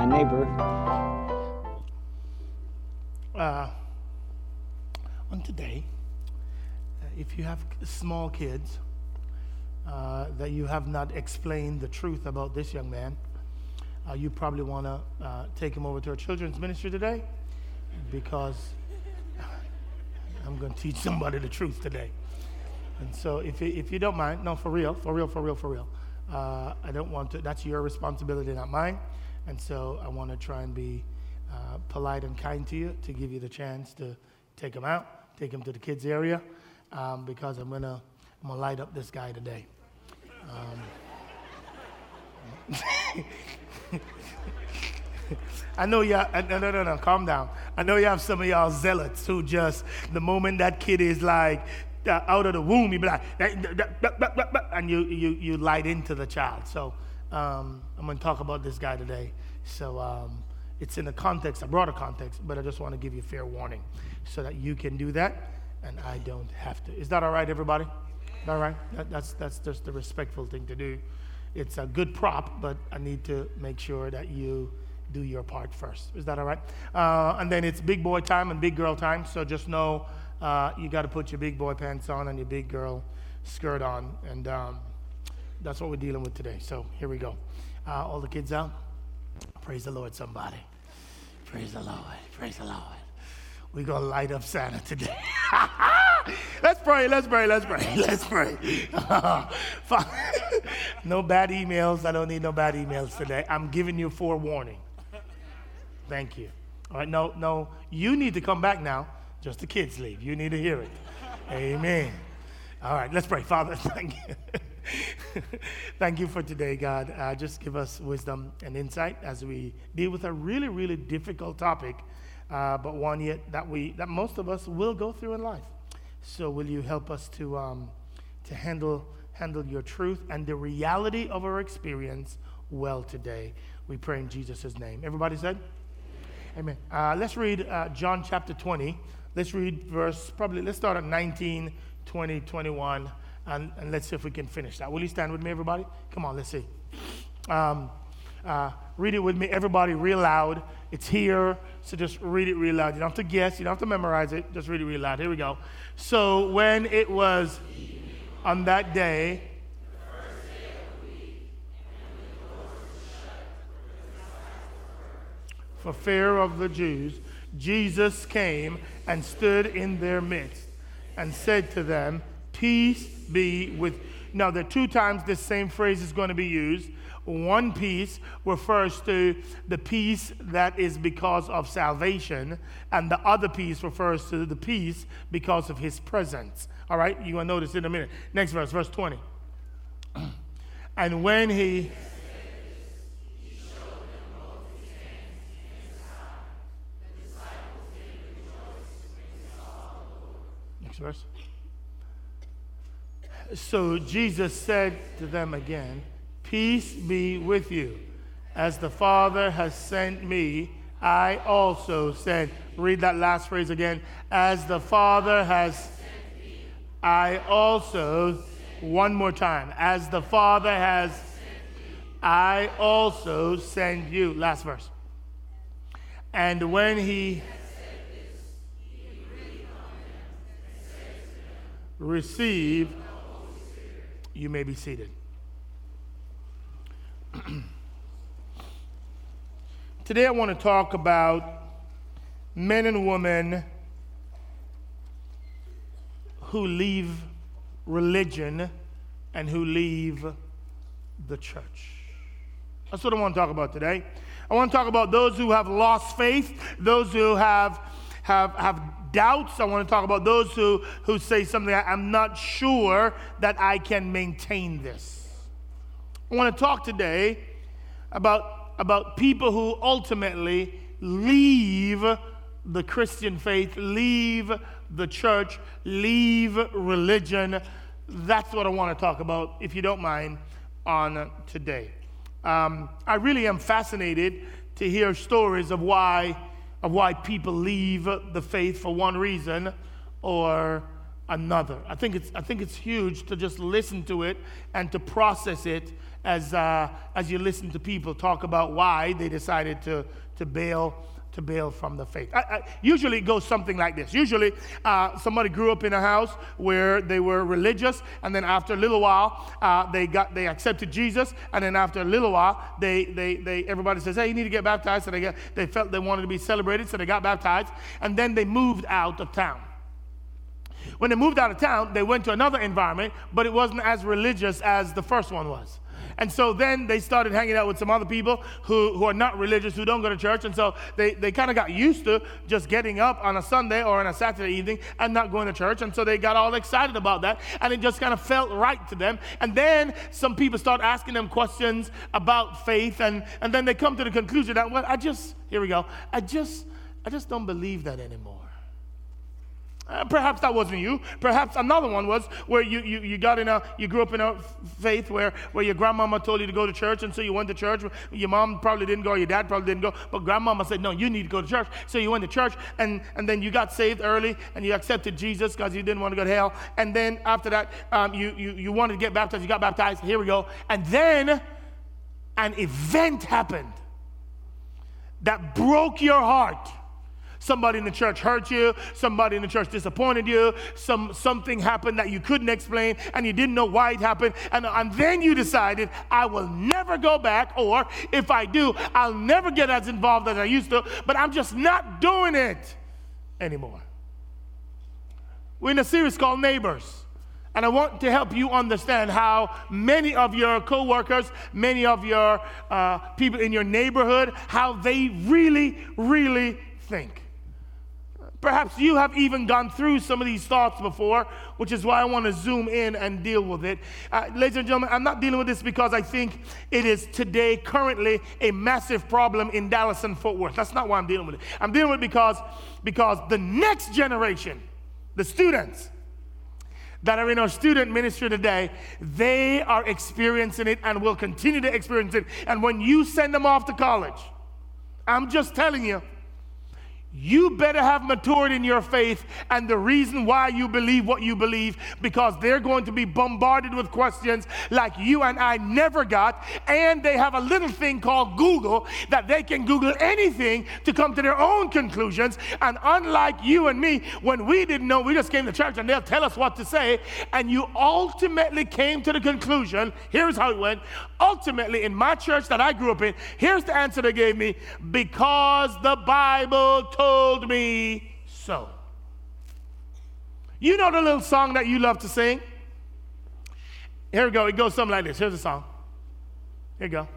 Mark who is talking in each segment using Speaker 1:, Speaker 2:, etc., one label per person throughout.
Speaker 1: neighbor.
Speaker 2: On today, if you have small kids that you have not explained the truth about this young man, you probably want to take him over to our children's ministry today, because I'm going to teach somebody the truth today. And so if you don't mind, no, for real. I don't want to, that's your responsibility, not mine. And so I want to try and be polite and kind to you, to give you the chance to take him out, take him to the kids area, because I'm gonna light up this guy today. I know y'all, no, calm down. I know you have some of y'all zealots who just, the moment that kid is like out of the womb, you be like, and you light into the child. So I'm going to talk about this guy today. So it's in a broader context, but I just want to give you fair warning so that you can do that and I don't have to. Is that all right, everybody? All right? That's just the respectful thing to do. It's a good prop, but I need to make sure that you do your part first. Is that all right? And then it's big boy time and big girl time, so just know you got to put your big boy pants on and your big girl skirt on, and that's what we're dealing with today. So here we go. All the kids out? Praise the Lord, somebody. Praise the Lord. Praise the Lord. We're going to light up Santa today. Let's pray. No bad emails. I don't need no bad emails today. I'm giving you forewarning. Thank you. All right, no, you need to come back now. Just the kids leave. You need to hear it. Amen. All right, let's pray. Father, thank you. Thank you for today, God. Just give us wisdom and insight as we deal with a really, really difficult topic, but one yet that most of us will go through in life. So will you help us to handle your truth and the reality of our experience well today? We pray in Jesus' name. Everybody said? Amen. Let's read John chapter 20. Let's read let's start at 19, 20, 21, and let's see if we can finish that. Will you stand with me, everybody? Come on, let's see. Read it with me, everybody, real loud. It's here, so just read it real loud. You don't have to guess, you don't have to memorize it, just read it real loud. Here we go. So when it was on that day, for fear of the Jews, Jesus came and stood in their midst and said to them, peace be with you. Now, there are two times this same phrase is going to be used. One peace refers to the peace that is because of salvation, and the other peace refers to the peace because of his presence. All right? You're going to notice in a minute. Next verse, verse 20. And when he... Next verse. So Jesus said to them again, peace be with you. As the Father has sent me, I also send. Read that last phrase again. As the Father has sent me, I also, one more time. As the Father has sent me, I also send you. Last verse. And when he receive, you may be seated. Today I want to talk about men and women who leave religion and who leave the church. That's what I want to talk about today. I want to talk about those who have lost faith, those who have doubts. I want to talk about those who say something, I'm not sure that I can maintain this. I want to talk today about people who ultimately leave the Christian faith, leave the church, leave religion. That's what I want to talk about, if you don't mind, on today. I really am fascinated to hear stories of why people leave the faith for one reason or another. I think it's huge to just listen to it and to process it as you listen to people talk about why they decided to bail from the faith. Usually it goes something like this. Usually somebody grew up in a house where they were religious, and then after a little while they accepted Jesus, and then after a little while everybody says, hey, you need to get baptized. So they felt they wanted to be celebrated, so they got baptized, and then they moved out of town. When they moved out of town, they went to another environment, but it wasn't as religious as the first one was. And so then they started hanging out with some other people who are not religious, who don't go to church. And so they kind of got used to just getting up on a Sunday or on a Saturday evening and not going to church. And so they got all excited about that. And it just kind of felt right to them. And then some people start asking them questions about faith. And then they come to the conclusion that, well, I just don't believe that anymore. Perhaps that wasn't you. Perhaps another one was where you grew up in a faith where your grandmama told you to go to church, and so you went to church. Your mom probably didn't go, or your dad probably didn't go, but grandmama said, no, you need to go to church. So you went to church, and then you got saved early, and you accepted Jesus because you didn't want to go to hell. And then after that, you wanted to get baptized. You got baptized. Here we go. And then an event happened that broke your heart. Somebody in the church hurt you. Somebody in the church disappointed you. Something happened that you couldn't explain, and you didn't know why it happened. And then you decided, I will never go back, or if I do, I'll never get as involved as I used to, but I'm just not doing it anymore. We're in a series called Neighbors. And I want to help you understand how many of your coworkers, many of your people in your neighborhood, how they really, really think. Perhaps you have even gone through some of these thoughts before, which is why I want to zoom in and deal with it. Ladies and gentlemen, I'm not dealing with this because I think it is today, currently, a massive problem in Dallas and Fort Worth. That's not why I'm dealing with it. I'm dealing with it because the next generation, the students that are in our student ministry today, they are experiencing it and will continue to experience it. And when you send them off to college, I'm just telling you, you better have matured in your faith and the reason why you believe what you believe, because they're going to be bombarded with questions like you and I never got, and they have a little thing called Google that they can Google anything to come to their own conclusions. And unlike you and me, when we didn't know, we just came to church and they'll tell us what to say, and you ultimately came to the conclusion, here's how it went, ultimately in my church that I grew up in, here's the answer they gave me: because the Bible told me so. You know the little song that you love to sing? Here we go. It goes something like this. Here's the song. Here you go.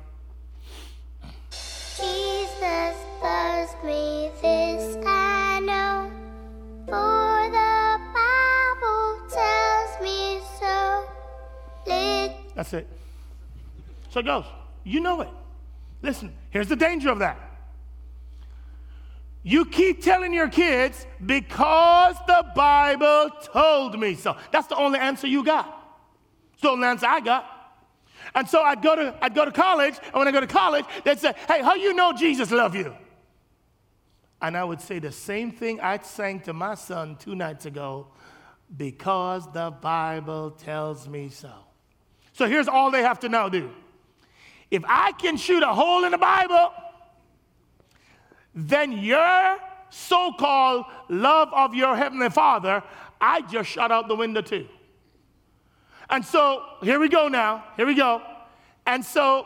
Speaker 1: Jesus loves me, this I know, for the Bible tells me so.
Speaker 2: That's it. So it goes. You know it. Listen, here's the danger of that. You keep telling your kids, because the Bible told me so. That's the only answer you got. It's the only answer I got. And so I'd go to college, and when I go to college, they'd say, hey, how you know Jesus loved you? And I would say the same thing I sang to my son 2 nights ago: because the Bible tells me so. So here's all they have to now do. If I can shoot a hole in the Bible, then your so-called love of your Heavenly Father, I just shot out the window too. And so, here we go now. Here we go. And so,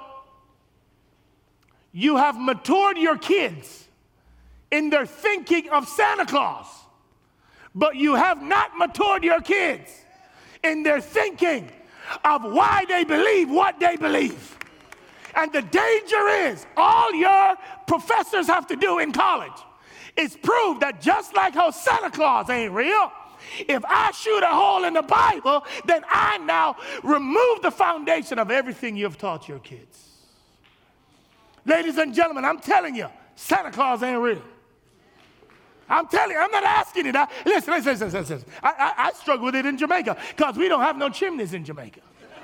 Speaker 2: you have matured your kids in their thinking of Santa Claus, but you have not matured your kids in their thinking of why they believe what they believe. And the danger is, all your professors have to do in college is prove that just like how Santa Claus ain't real, if I shoot a hole in the Bible, then I now remove the foundation of everything you've taught your kids. Ladies and gentlemen, I'm telling you, Santa Claus ain't real. I'm telling you, I'm not asking you that. Listen. I struggle with it in Jamaica because we don't have no chimneys in Jamaica.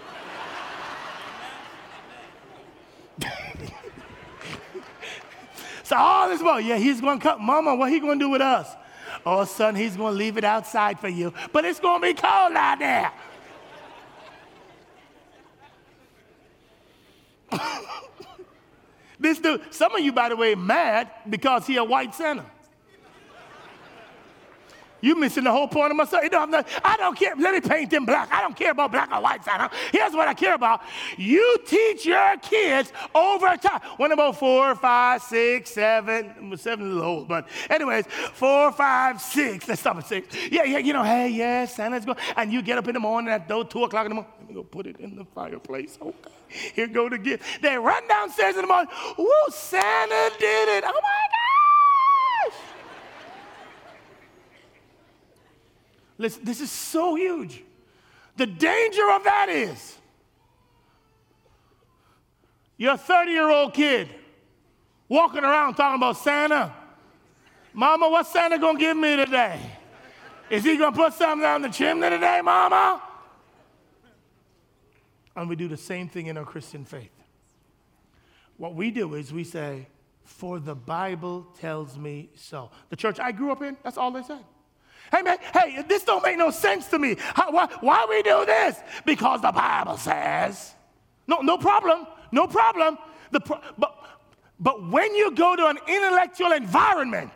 Speaker 2: So all this boy, yeah, he's going to come. Mama, what he going to do with us? Oh, son, he's going to leave it outside for you. But it's going to be cold out there. This dude, some of you, by the way, mad because he a white Santa. You missing the whole point of my story. I don't care. Let me paint them black. I don't care about black or white Santa. Here's what I care about. You teach your kids over time. When about 4, 5, 6, 7. 7 is a little old, but anyways, 4, 5, 6. Let's stop at 6. Yeah, hey, yeah, Santa's going. And you get up in the morning at 2 o'clock in the morning. Let me go put it in the fireplace. Okay. Here go the gift. They run downstairs in the morning. Woo, Santa did it. Oh, my gosh. Listen, this is so huge. The danger of that is you're a 30-year-old kid walking around talking about Santa. Mama, what's Santa going to give me today? Is he going to put something down the chimney today, Mama? And we do the same thing in our Christian faith. What we do is we say, for the Bible tells me so. The church I grew up in, that's all they said. Hey, man, this don't make no sense to me. Why we do this? Because the Bible says. No problem. No problem. But when you go to an intellectual environment,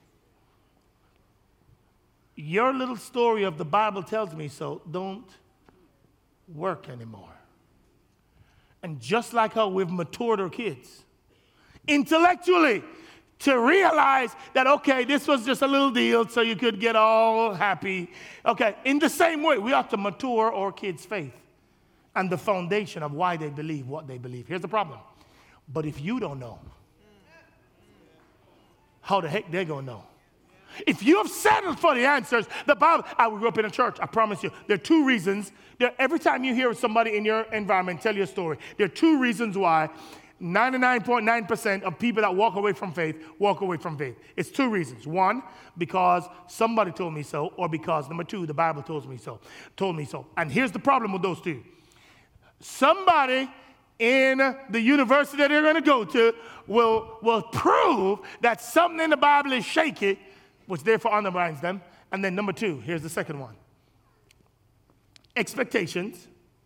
Speaker 2: your little story of the Bible tells me so don't work anymore. And just like how we've matured our kids, intellectually, to realize that, okay, this was just a little deal so you could get all happy. Okay, in the same way, we have to mature our kids' faith and the foundation of why they believe what they believe. Here's the problem. But if you don't know, how the heck they're going to know? If you have settled for the answers, the Bible, I grew up in a church, I promise you, there are 2 reasons. Every time you hear somebody in your environment tell you a story, there are 2 reasons why 99.9% of people that walk away from faith walk away from faith. It's 2 reasons. 1, because somebody told me so, or because, number 2, the Bible told me so. And here's the problem with those 2. Somebody in the university that they're going to go to will prove that something in the Bible is shaky, which therefore undermines them. And then number 2, here's the second one. Expectations.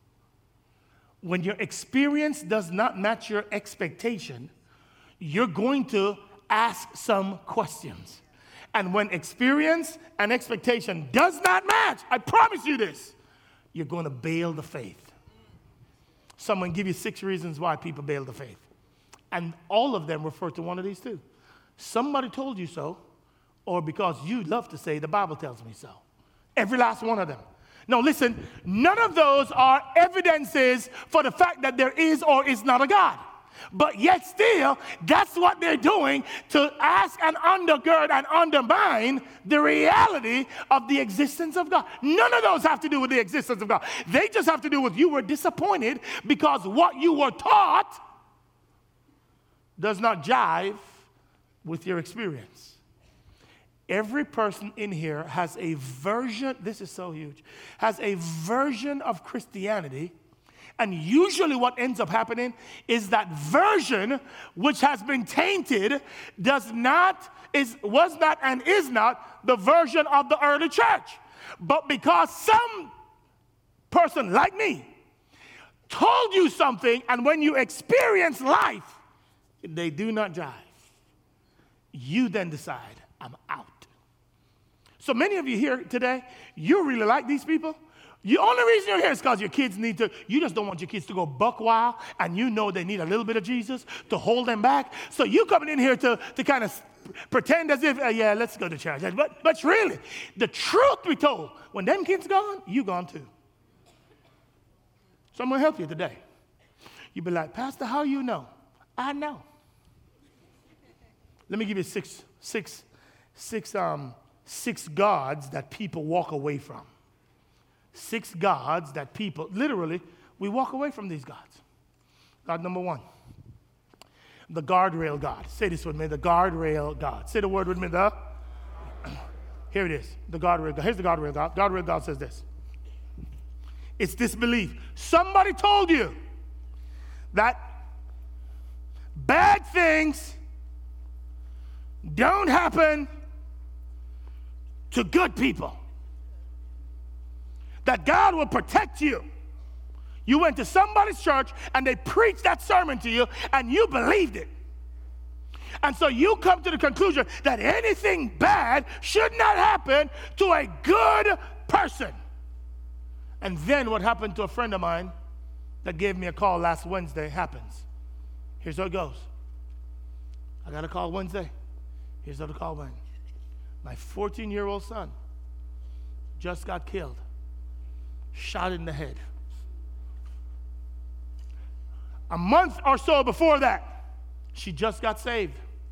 Speaker 2: When your experience does not match your expectation, you're going to ask some questions. And when experience and expectation does not match, I promise you this, you're going to bail the faith. Someone give you 6 reasons why people bail the faith. And all of them refer to one of these 2. Somebody told you so, or because you love to say the Bible tells me so. Every last one of them. Now listen, none of those are evidences for the fact that there is or is not a God. But yet still, that's what they're doing to ask and undergird and undermine the reality of the existence of God. None of those have to do with the existence of God. They just have to do with you were disappointed because what you were taught does not jive with your experience. Every person in here has a version, this is so huge, has a version of Christianity, and usually what ends up happening is that version, which has been tainted, was not and is not the version of the early church. But because some person like me told you something, and when you experience life, they do not jive, you then decide, I'm out. So many of you here today, you really like these people. The only reason you're here is because your kids you just don't want your kids to go buck wild, and you know they need a little bit of Jesus to hold them back. So you coming in here to kind of pretend as if, yeah, let's go to church. But really, the truth be told, when them kids gone, you gone too. So I'm going to help you today. You be like, Pastor, how you know? I know. Let me give you six gods that people walk away from. 6 gods that people, literally, we walk away from these gods. God number 1, the guardrail God. Say this with me, the guardrail God. Say the word with me, here it is, the guardrail God. Here's the guardrail God. Guardrail God says this. It's this belief. Somebody told you that bad things don't happen to good people. That God will protect you. You went to somebody's church and they preached that sermon to you and you believed it. And so you come to the conclusion that anything bad should not happen to a good person. And then what happened to a friend of mine that gave me a call last Wednesday happens. Here's how it goes. I got a call Wednesday. Here's how the call went. My 14-year-old son just got killed, shot in the head. A month or so before that, she just got saved.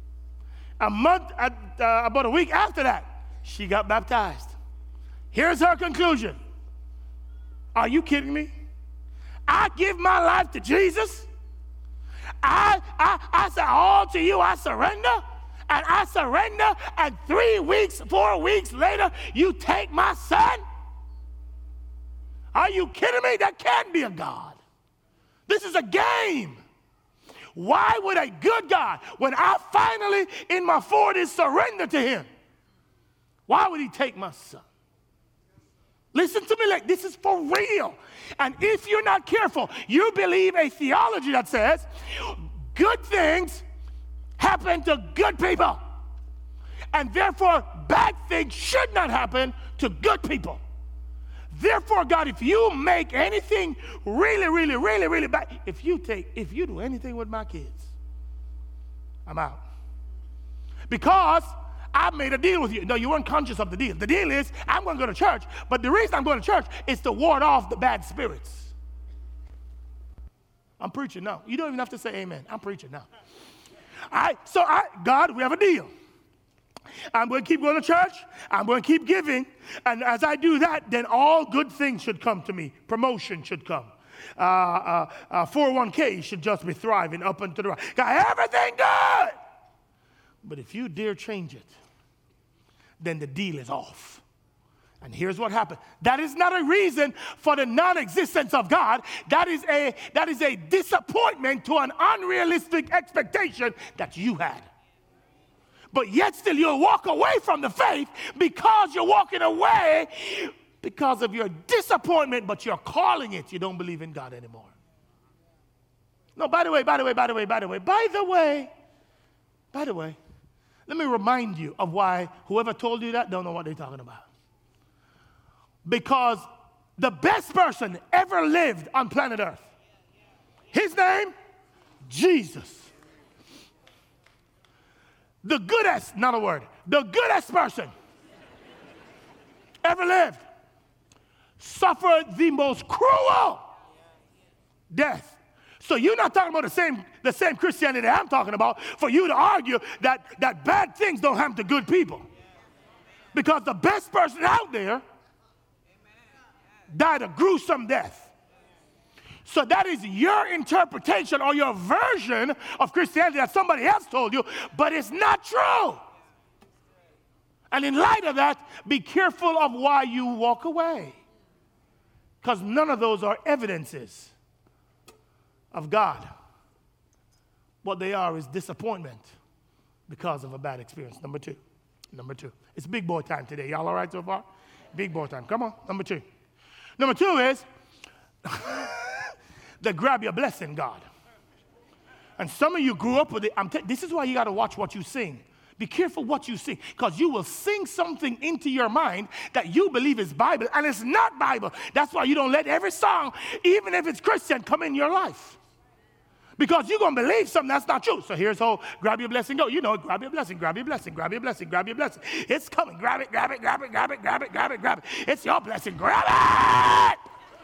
Speaker 2: About a week after that, she got baptized. Here's her conclusion. Are you kidding me? I give my life to Jesus. I say, all to you I surrender. And I surrender, and 4 weeks later, you take my son? Are you kidding me? That can't be a God. This is a game. Why would a good God, when I finally, in my 40s, surrender to him, why would he take my son? Listen to me, like this is for real. And if you're not careful, you believe a theology that says good things happen to good people. And therefore, bad things should not happen to good people. Therefore, God, if you make anything really, really, really, really bad, if you do anything with my kids, I'm out. Because I made a deal with you. No, you weren't conscious of the deal. The deal is I'm going to go to church, but the reason I'm going to church is to ward off the bad spirits. I'm preaching now. You don't even have to say amen. I'm preaching now. God, we have a deal. I'm going to keep going to church. I'm going to keep giving. And as I do that, then all good things should come to me. Promotion should come. 401k should just be thriving up and to the right. Got everything good. But if you dare change it, then the deal is off. And here's what happened. That is not a reason for the non-existence of God. That is a disappointment to an unrealistic expectation that you had. But yet still you'll walk away from the faith because you're walking away because of your disappointment, but you're calling it you don't believe in God anymore. No, by the way, let me remind you of why whoever told you that don't know what they're talking about. Because the best person ever lived on planet Earth, his name, Jesus. The goodest, not a word, the goodest person ever lived suffered the most cruel death. So you're not talking about the same Christianity I'm talking about for you to argue that bad things don't happen to good people. Because the best person out there died a gruesome death. So that is your interpretation or your version of Christianity that somebody else told you, but it's not true. And in light of that, be careful of why you walk away. Because none of those are evidences of God. What they are is disappointment because of a bad experience. Number two. It's big boy time today. Y'all all right so far? Big boy time. Come on. Number two is the grab your blessing God. And some of you grew up with it. This is why you got to watch what you sing. Be careful what you sing, because you will sing something into your mind that you believe is Bible, and it's not Bible. That's why you don't let every song, even if it's Christian, come in your life. Because you're going to believe something that's not true. So here's how grab your blessing go. You know, grab your blessing, grab your blessing, grab your blessing, grab your blessing. It's coming. Grab it, grab it, grab it, grab it, grab it, grab it, grab it. It's your blessing. Grab it!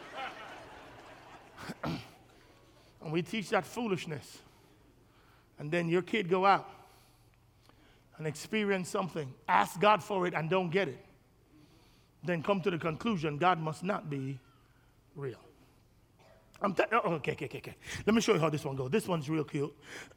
Speaker 2: And we teach that foolishness. And then your kid go out and experience something. Ask God for it and don't get it. Then come to the conclusion God must not be real. Okay. Let me show you how this one goes. This one's real cute.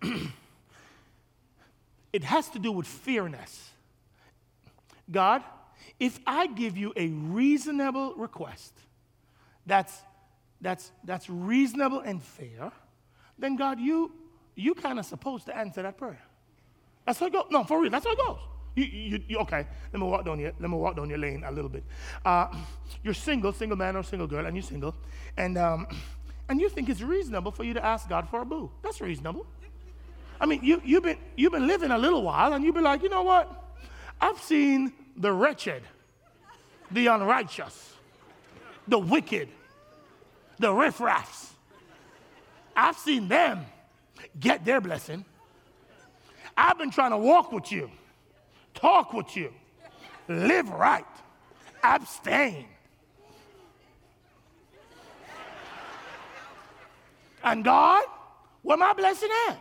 Speaker 2: It has to do with fairness. God, if I give you a reasonable request, that's reasonable and fair, then God, you kind of supposed to answer that prayer. That's how it goes. No, for real, that's how it goes. You okay? Let me walk down your lane a little bit. You're single man or single girl, and you're single, and you think it's reasonable for you to ask God for a boo. That's reasonable. I mean, you've been living a little while, and you've been like, you know what? I've seen the wretched, the unrighteous, the wicked, the riffraffs. I've seen them get their blessing. I've been trying to walk with you, talk with you, live right, abstain. And God, where my blessing at?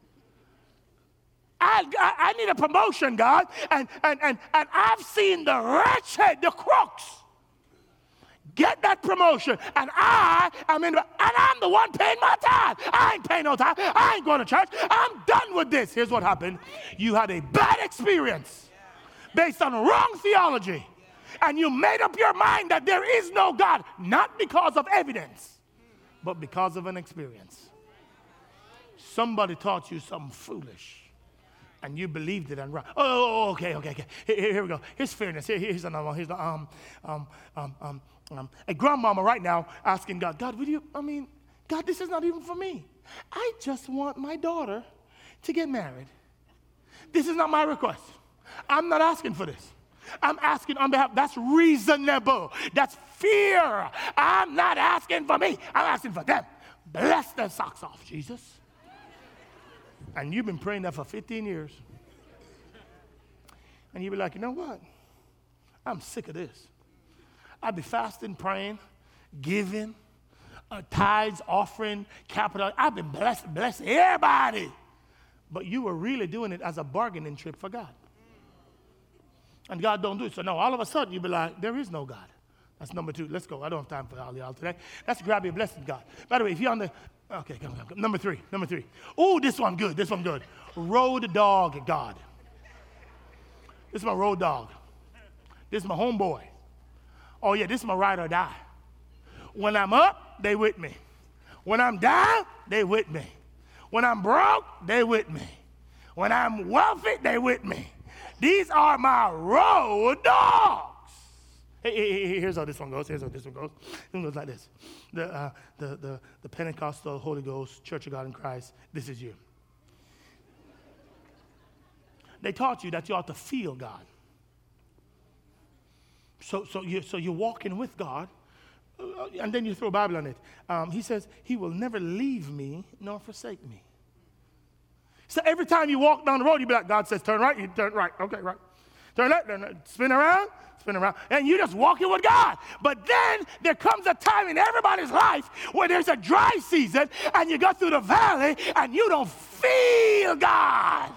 Speaker 2: I need a promotion, God. And I've seen the wretched, the crooks, get that promotion. And I'm the one paying my tithe. I ain't paying no tithe. I ain't going to church. I'm done with this. Here's what happened. You had a bad experience based on wrong theology. And you made up your mind that there is no God, not because of evidence, but because of an experience. Somebody taught you something foolish, and you believed it and right. Okay. Here we go. Here's fairness. Here's another one. Here's the a grandmama right now asking God, God, God, this is not even for me. I just want my daughter to get married. This is not my request. I'm not asking for this. I'm asking on behalf. That's reasonable. That's fear. I'm not asking for me. I'm asking for them. Bless their socks off, Jesus. And you've been praying that for 15 years. And you be like, you know what? I'm sick of this. I'd be fasting, praying, giving, tithes, offering, capital. I've been blessing everybody. But you were really doing it as a bargaining chip for God. And God don't do it. So no, all of a sudden you be like, there is no God. That's number 2. Let's go. I don't have time for all y'all today. Let's grab your blessing, God. By the way, if you're on the, okay, come. Number three. Oh, this one good. Road dog God. This is my road dog. This is my homeboy. Oh yeah, this is my ride or die. When I'm up, they with me. When I'm down, they with me. When I'm broke, they with me. When I'm wealthy, they with me. These are my road dogs. Hey, here's how this one goes. This one goes like this. The Pentecostal Holy Ghost Church of God in Christ, this is you. They taught you that you ought to feel God. So you're walking with God, and then you throw a Bible on it. He says, he will never leave me nor forsake me. So every time you walk down the road, you be like, God says, turn right, you turn right. Okay, right. Turn left, spin around. And you're just walking with God. But then there comes a time in everybody's life where there's a dry season, and you go through the valley, and you don't feel God.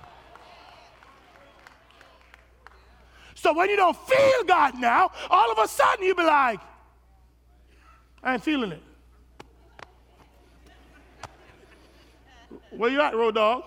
Speaker 2: So when you don't feel God now, all of a sudden you be like, I ain't feeling it. Where you at, road dog?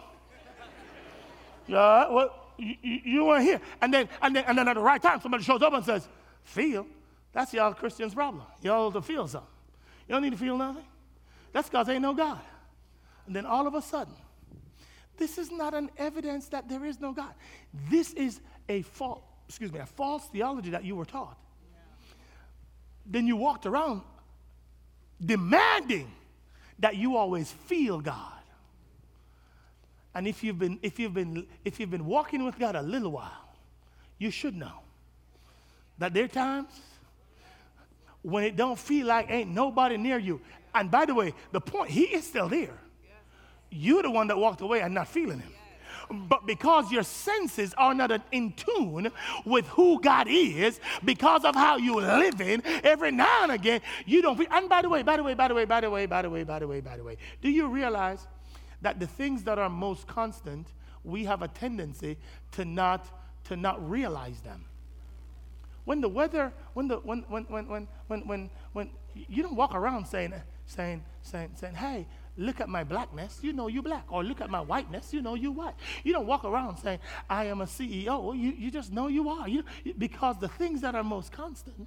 Speaker 2: Yeah, well, you weren't here. And then at the right time, somebody shows up and says, feel? That's y'all Christians' problem. Y'all to feel something. You don't need to feel nothing. That's because ain't no God. And then all of a sudden, this is not an evidence that there is no God. This is a false theology that you were taught. Then you walked around demanding that you always feel God. And if you've been walking with God a little while, you should know that there are times when it don't feel like ain't nobody near you. And by the way, the point, he is still there. You're the one that walked away and not feeling him. But because your senses are not in tune with who God is, because of how you're living, every now and again, you don't feel. And by the way, do you realize that the things that are most constant, we have a tendency to not realize them? When the weather, when you don't walk around saying, hey, look at my blackness, you know you black. Or look at my whiteness, you know you white. You don't walk around saying, I am a CEO. You just know you are. Because the things that are most constant.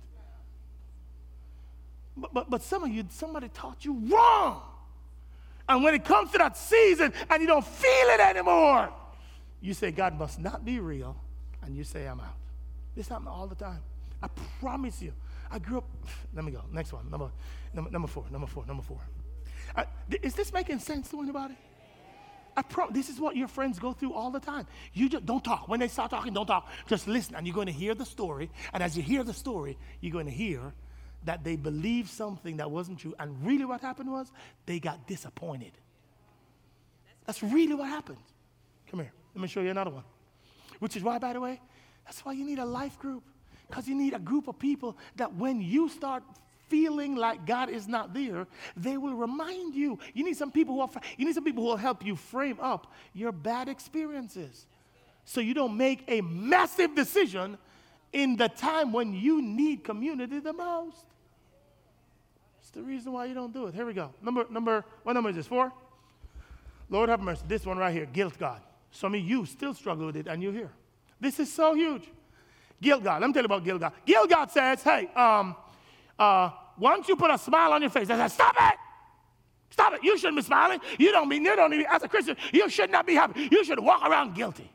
Speaker 2: But some of you, somebody taught you wrong. And when it comes to that season and you don't feel it anymore, you say, God must not be real. And you say, I'm out. This happens all the time. I promise you. I grew up. Let me go. Next one. Number four. Is this making sense to anybody? This is what your friends go through all the time. You just don't talk. When they start talking, don't talk. Just listen, and you're going to hear the story. And as you hear the story, you're going to hear that they believed something that wasn't true. And really what happened was they got disappointed. That's really what happened. Come here. Let me show you another one. Which is why, by the way, that's why you need a life group. Because you need a group of people that when you start feeling like God is not there, they will remind you. You need some people who will help you frame up your bad experiences, so you don't make a massive decision in the time when you need community the most. It's the reason why you don't do it. Here we go. What number is this? 4? Lord have mercy. This one right here, guilt God. Some of you still struggle with it, and you're here. This is so huge. Guilt God. Let me tell you about guilt God. Guilt God says, hey, once you put a smile on your face, I said, stop it! Stop it. You shouldn't be smiling. You don't even, as a Christian, you should not be happy. You should walk around guilty.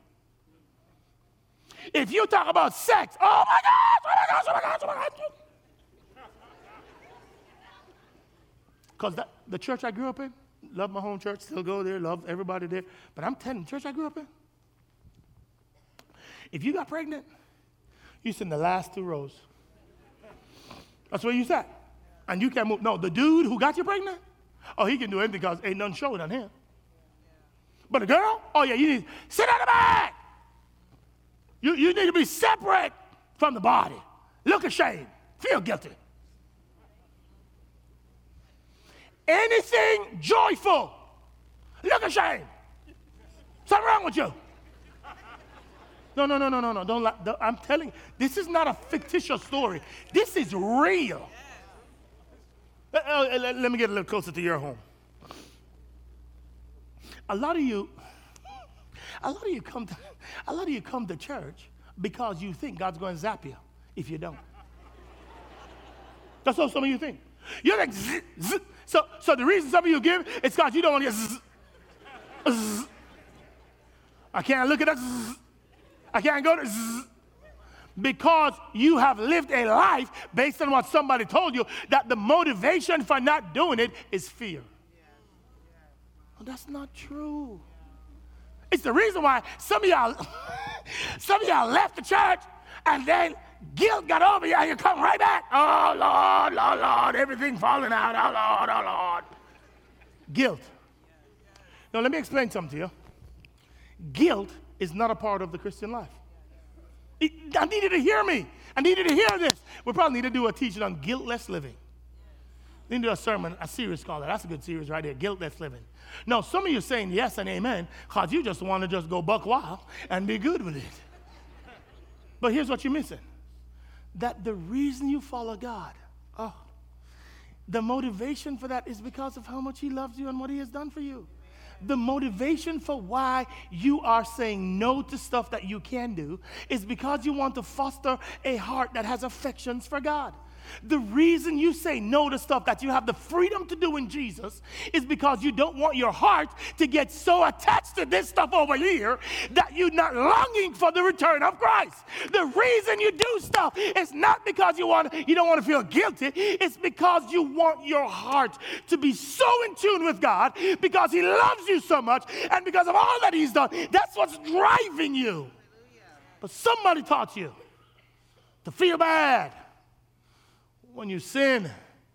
Speaker 2: If you talk about sex, oh my gosh. Because the church I grew up in, love my home church, still go there, love everybody there. But I'm telling you, the church I grew up in, if you got pregnant, you sit in the last 2 rows. That's where you sat. And you can't move. No, the dude who got you pregnant, oh, he can do anything because ain't nothing showing on him. But the girl, oh yeah, you need to sit on the back. You need to be separate from the body. Look ashamed. Feel guilty. Anything joyful. Look ashamed. Something wrong with you. No. I'm telling you, this is not a fictitious story. This is real. Let me get a little closer to your home. A lot of you come to church because you think God's going to zap you if you don't. That's what some of you think. You're like, zzz, zzz. So the reason some of you give is because you don't want to get zzz, zzz. I can't look at that. Zzz. I can't go to zzz. Because you have lived a life based on what somebody told you, that the motivation for not doing it is fear. Well, that's not true. It's the reason why some of y'all left the church and then guilt got over you and you come right back. Oh, Lord, everything falling out. Oh, Lord. Guilt. Now, let me explain something to you. Guilt is not a part of the Christian life. I needed to hear me. I needed to hear this. We probably need to do a teaching on guiltless living. We need to do a sermon, a series called that. That's a good series right there, guiltless living. Now, some of you are saying yes and amen because you just want to just go buck wild and be good with it. But here's what you're missing. That the reason you follow God, the motivation for that is because of how much he loves you and what he has done for you. The motivation for why you are saying no to stuff that you can do is because you want to foster a heart that has affections for God. The reason you say no to stuff that you have the freedom to do in Jesus is because you don't want your heart to get so attached to this stuff over here that you're not longing for the return of Christ. The reason you do stuff is not because you don't want to feel guilty. It's because you want your heart to be so in tune with God because he loves you so much and because of all that he's done. That's what's driving you. But somebody taught you to feel bad when you sin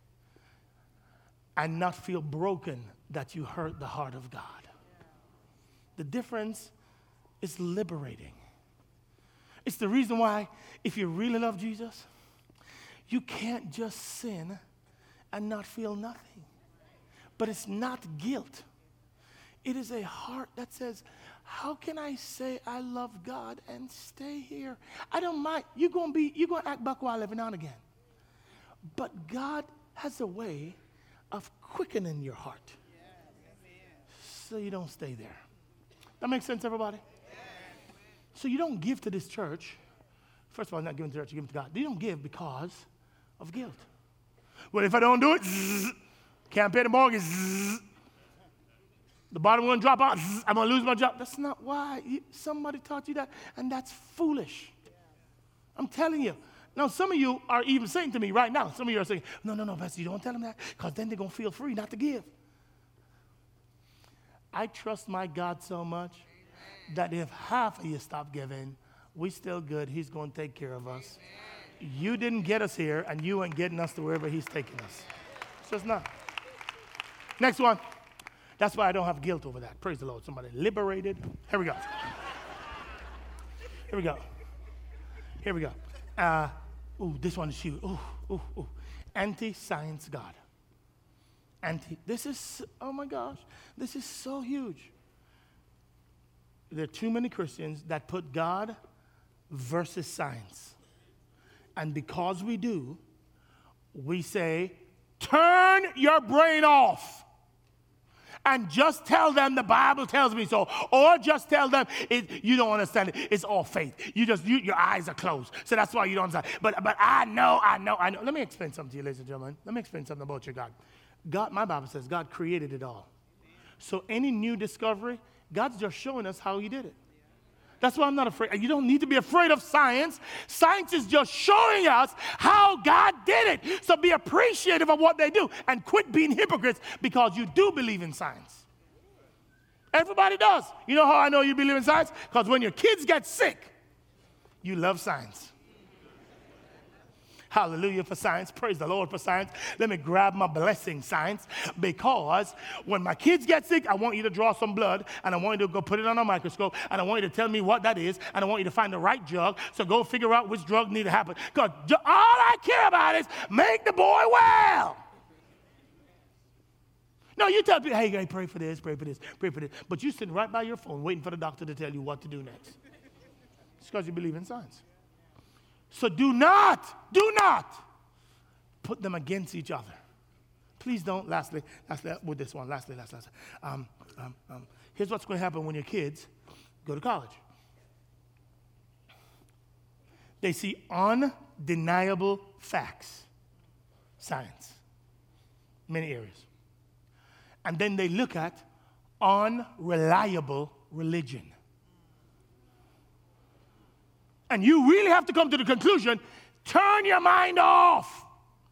Speaker 2: and not feel broken that you hurt the heart of God. The difference is liberating. It's the reason why if you really love Jesus, you can't just sin and not feel nothing. But it's not guilt. It is a heart that says, how can I say I love God and stay here? I don't mind. You're going to act buck wild every now and again. But God has a way of quickening your heart so you don't stay there. That makes sense, everybody? So you don't give to this church. First of all, not giving to the church, you give to God. You don't give because of guilt. Well, if I don't do it, can't pay the mortgage, the bottom going to drop out, I'm going to lose my job. That's not why. Somebody taught you that, and that's foolish. I'm telling you. Now, some of you are even saying to me right now, some of you are saying, no, Pastor, you don't tell them that because then they're going to feel free not to give. I trust my God so much that if half of you stop giving, we still good. He's going to take care of us. You didn't get us here, and you ain't getting us to wherever he's taking us. It's just not. Next one. That's why I don't have guilt over that. Praise the Lord. Somebody liberated. Here we go. Here we go. Here we go. This one is huge. Anti-science God. This is, oh my gosh, this is so huge. There are too many Christians that put God versus science. And because we do, we say, turn your brain off. And just tell them the Bible tells me so. Or just tell them you don't understand it. It's all faith. Your eyes are closed. So that's why you don't understand. But I know. Let me explain something to you, ladies and gentlemen. Let me explain something about your God. God, my Bible says God created it all. So any new discovery, God's just showing us how he did it. That's why I'm not afraid. You don't need to be afraid of science. Science is just showing us how God did it. So be appreciative of what they do and quit being hypocrites because you do believe in science. Everybody does. You know how I know you believe in science? Because when your kids get sick, you love science. Hallelujah for science. Praise the Lord for science. Let me grab my blessing, science, because when my kids get sick, I want you to draw some blood, and I want you to go put it on a microscope, and I want you to tell me what that is, and I want you to find the right drug, so go figure out which drug needs to happen. Because all I care about is make the boy well. No, you tell people, hey, pray for this, pray for this, pray for this. But you're sitting right by your phone waiting for the doctor to tell you what to do next. It's because you believe in science. So do not put them against each other. Please don't. Lastly, with this one, lastly. Here's what's going to happen when your kids go to college. They see undeniable facts, science, many areas. And then they look at unreliable religion. And you really have to come to the conclusion, turn your mind off.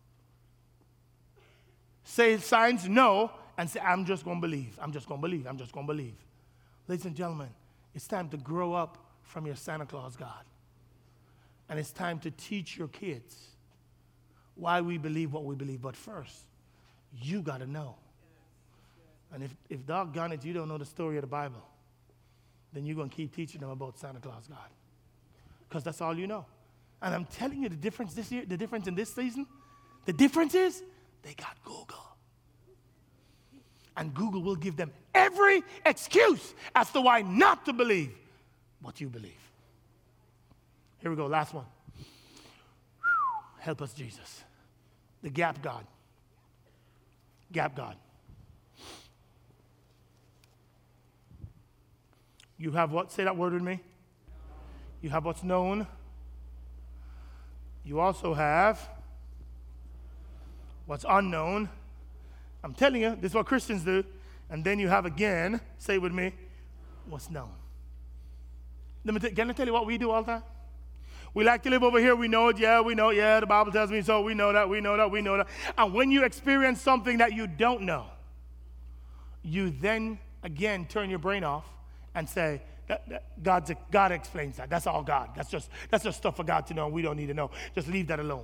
Speaker 2: Say science no, and say, I'm just going to believe. I'm just going to believe. I'm just going to believe. Ladies and gentlemen, it's time to grow up from your Santa Claus God. And it's time to teach your kids why we believe what we believe. But first, you got to know. And if doggone it, you don't know the story of the Bible, then you're going to keep teaching them about Santa Claus God. Because that's all you know. And I'm telling you the difference this year, the difference in this season, the difference is they got Google. And Google will give them every excuse as to why not to believe what you believe. Here we go, last one. Help us, Jesus. The gap God. Gap God. You have what? Say that word with me. You have what's known. You also have what's unknown. I'm telling you, this is what Christians do. And then you have again, say it with me, what's known. Can I tell you what we do all the time? We like to live over here. We know it. Yeah, we know it. Yeah, the Bible tells me so. We know that. We know that. We know that. And when you experience something that you don't know, you then again turn your brain off and say, God explains that. That's all God. That's just stuff for God to know. We don't need to know. Just leave that alone.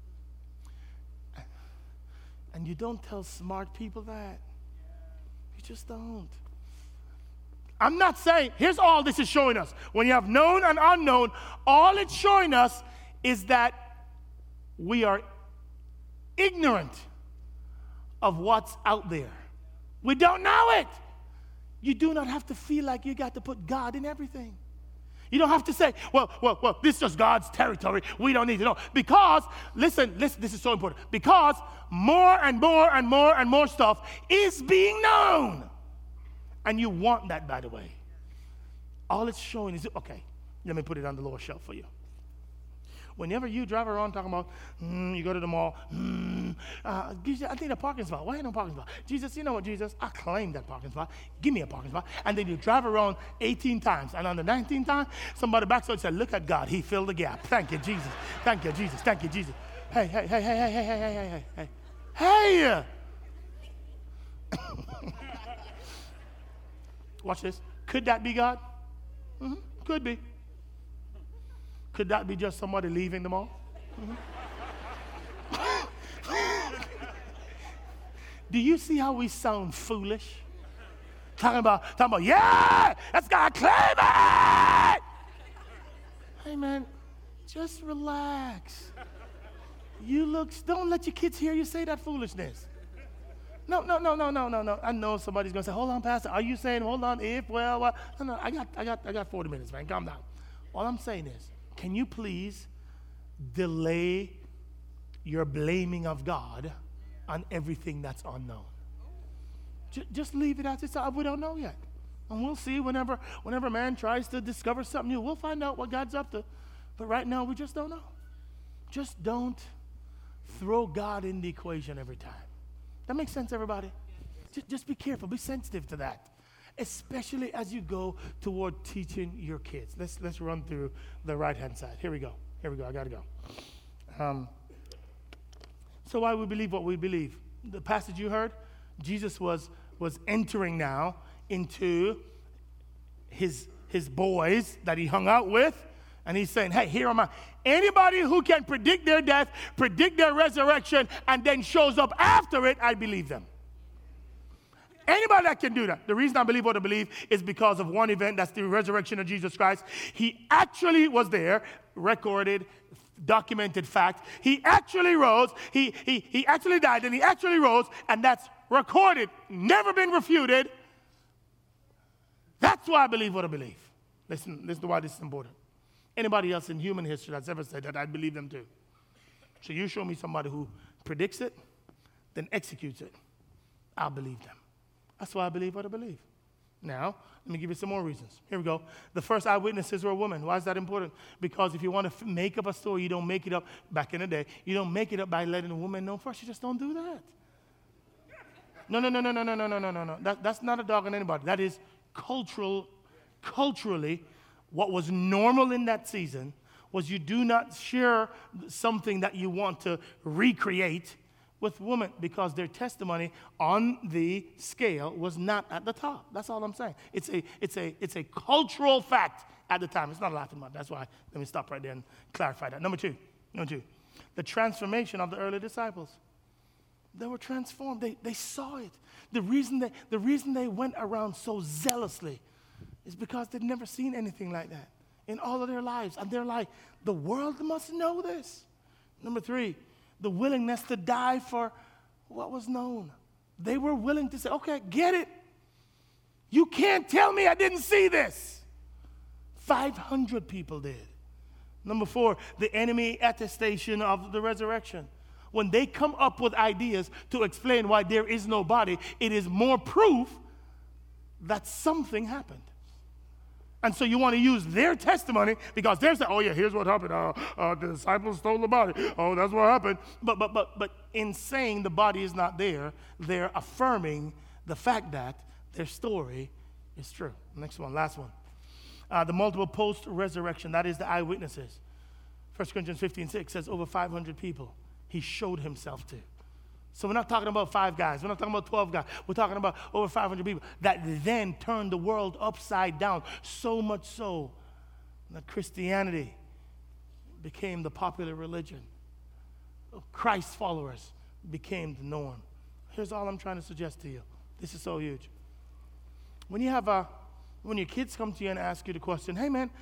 Speaker 2: And you don't tell smart people that. You just don't. I'm not saying, here's all this is showing us. When you have known and unknown, all it's showing us is that we are ignorant of what's out there. We don't know it. You do not have to feel like you got to put God in everything. You don't have to say, well, this is just God's territory. We don't need to know. Because, listen, this is so important. Because more and more and more and more stuff is being known. And you want that, by the way. All it's showing is, okay, let me put it on the lower shelf for you. Whenever you drive around talking about, you go to the mall, I need a parking spot. Why ain't no parking spot? Jesus, you know what, Jesus? I claim that parking spot. Give me a parking spot. And then you drive around 18 times. And on the 19th time, somebody backs up and said, look at God. He filled the gap. Thank you, Jesus. Thank you, Jesus. Thank you, Jesus. Hey. Watch this. Could that be God? Could be. Could that be just somebody leaving the mall? Do you see how we sound foolish? Talking about, yeah, let's go claim it! Hey man, just relax. Don't let your kids hear you say that foolishness. No. I know somebody's gonna say, hold on, Pastor, are you saying hold on, if, well, what? No, I got 40 minutes, man, calm down. All I'm saying is, can you please delay your blaming of God on everything that's unknown? Just leave it as it's. We don't know yet. And we'll see whenever man tries to discover something new. We'll find out what God's up to. But right now, we just don't know. Just don't throw God in the equation every time. That makes sense, everybody? Just be careful. Be sensitive to that. Especially as you go toward teaching your kids. Let's run through the right-hand side. Here we go. I got to go. So why we believe what we believe? The passage you heard, Jesus was entering now into his boys that he hung out with, and he's saying, hey, here am I. Anybody who can predict their death, predict their resurrection, and then shows up after it, I believe them. Anybody that can do that. The reason I believe what I believe is because of one event, that's the resurrection of Jesus Christ. He actually was there, recorded, documented fact. He actually rose. He actually died, and he actually rose, and that's recorded, never been refuted. That's why I believe what I believe. Listen to why this is important. Anybody else in human history that's ever said that, I believe them too. So you show me somebody who predicts it, then executes it, I'll believe them. That's why I believe what I believe. Now, let me give you some more reasons. Here we go. The first eyewitnesses were women. Why is that important? Because if you want to make up a story, you don't make it up, back in the day, you don't make it up by letting a woman know first. You just don't do that. No. That's not a dog on anybody. That is culturally, what was normal in that season was you do not share something that you want to recreate with women because their testimony on the scale was not at the top. That's all I'm saying. It's a cultural fact at the time. It's not a laughing matter. That's why. Let me stop right there and clarify that. Number two, the transformation of the early disciples. They were transformed. They saw it. The reason they went around so zealously is because they'd never seen anything like that in all of their lives. And they're like, the world must know this. Number three, the willingness to die for what was known. They were willing to say, okay, get it. You can't tell me I didn't see this. 500 people did. Number four, the enemy attestation of the resurrection. When they come up with ideas to explain why there is no body, it is more proof that something happened. And so you want to use their testimony because they're saying, oh yeah, here's what happened. The disciples stole the body. Oh, that's what happened. But in saying the body is not there, they're affirming the fact that their story is true. Next one, last one. The multiple post-resurrection, that is the eyewitnesses. 1 Corinthians 15:6 says over 500 people he showed himself to. So we're not talking about 5 guys. We're not talking about 12 guys. We're talking about over 500 people that then turned the world upside down, so much so that Christianity became the popular religion. Christ followers became the norm. Here's all I'm trying to suggest to you. This is so huge. When your kids come to you and ask you the question, hey man,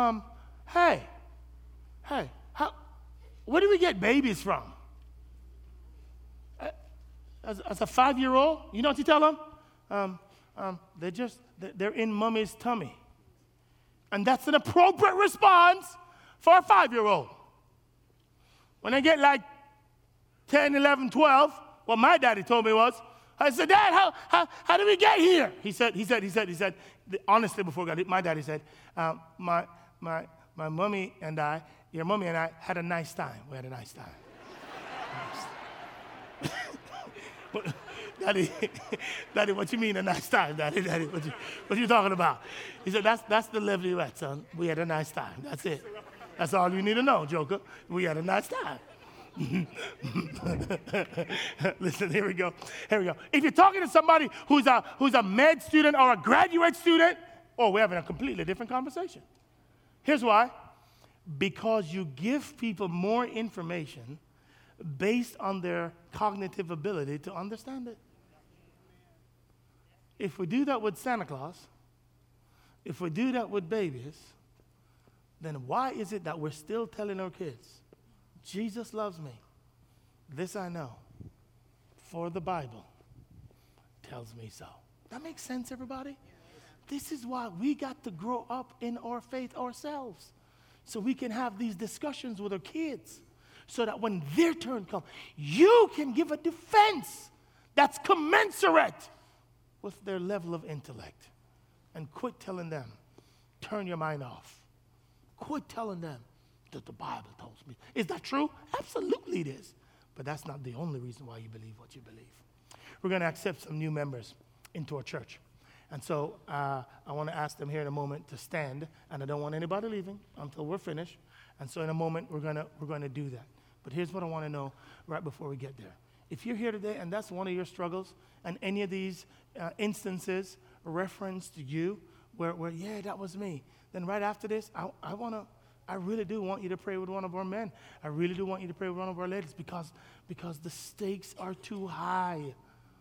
Speaker 2: where do we get babies from? As a 5-year-old, you know what you tell them? They're in mommy's tummy. And that's an appropriate response for a 5-year-old. When they get like 10, 11, 12, what my daddy told me was, I said, Dad, how did we get here? He said, honestly, before God, my daddy said, my mommy and I, your mommy and I had a nice time. We had a nice time. Daddy, what you mean a nice time, Daddy, what you talking about? He said, that's the levirette, son. We had a nice time. That's it. That's all you need to know, Joker. We had a nice time. Listen, here we go. Here we go. If you're talking to somebody who's a med student or a graduate student, we're having a completely different conversation. Here's why. Because you give people more information based on their cognitive ability to understand it. If we do that with Santa Claus, if we do that with babies, then why is it that we're still telling our kids, Jesus loves me? This I know, for the Bible tells me so. That makes sense, everybody? This is why we got to grow up in our faith ourselves, so we can have these discussions with our kids, so that when their turn comes, you can give a defense that's commensurate with their level of intellect. And quit telling them, turn your mind off. Quit telling them that the Bible tells me. Is that true? Absolutely it is. But that's not the only reason why you believe what you believe. We're going to accept some new members into our church. And so I want to ask them here in a moment to stand, and I don't want anybody leaving until we're finished. And so in a moment, we're going to do that. But here's what I want to know right before we get there. If you're here today and that's one of your struggles, and any of these instances reference to you, where yeah, that was me, then right after this, I really do want you to pray with one of our men. I really do want you to pray with one of our ladies, because the stakes are too high.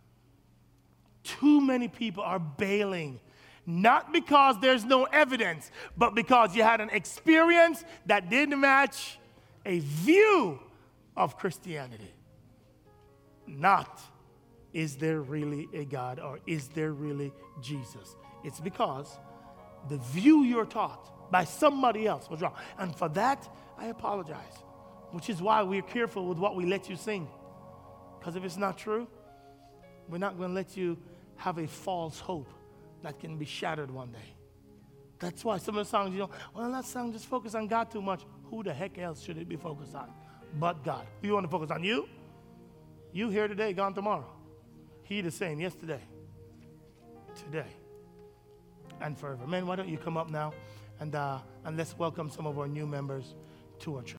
Speaker 2: Too many people are bailing, not because there's no evidence, but because you had an experience that didn't match a view of Christianity. Not, is there really a God, or is there really Jesus? It's because the view you're taught by somebody else was wrong. And for that, I apologize, which is why we're careful with what we let you sing. Because if it's not true, we're not going to let you have a false hope that can be shattered one day. That's why some of the songs, that song just focus on God too much. Who the heck else should it be focused on but God? You want to focus on you? You here today, gone tomorrow. He the same yesterday, today, and forever. Men, why don't you come up now and let's welcome some of our new members to our church.